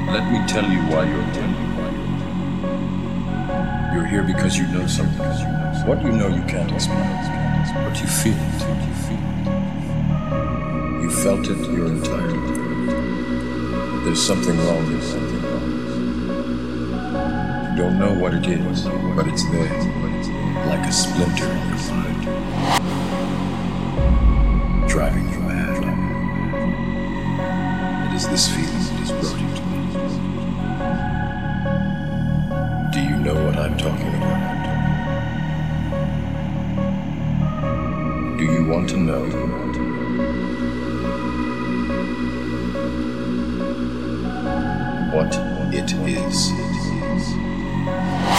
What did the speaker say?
Let me tell you why you're here. You're here because you know something. What you know you can't explain, but you feel it. You felt it your entire life. There's something wrong with something wrong. You don't know what it is, but it's there, like a splinter in your mind, driving you mad. It is this feeling that has brought you to me. Do you know what I'm talking about? Do you want to know? What it is.